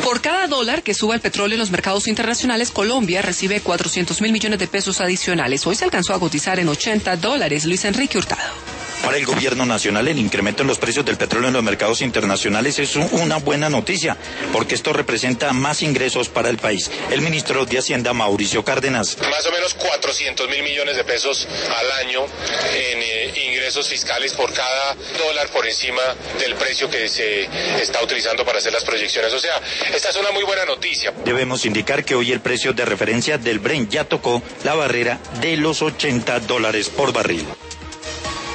Por cada dólar que suba el petróleo en los mercados internacionales, Colombia recibe 400.000 millones de pesos adicionales. Hoy se alcanzó a cotizar en $80. Luis Enrique Hurtado. Para el gobierno nacional, el incremento en los precios del petróleo en los mercados internacionales es una buena noticia, porque esto representa más ingresos para el país. El ministro de Hacienda, Mauricio Cárdenas. Más o menos 400.000 millones de pesos al año en ingresos fiscales por cada dólar por encima del precio que se está utilizando para hacer las proyecciones. O sea, esta es una muy buena noticia. Debemos indicar que hoy el precio de referencia del Brent ya tocó la barrera de los $80 por barril.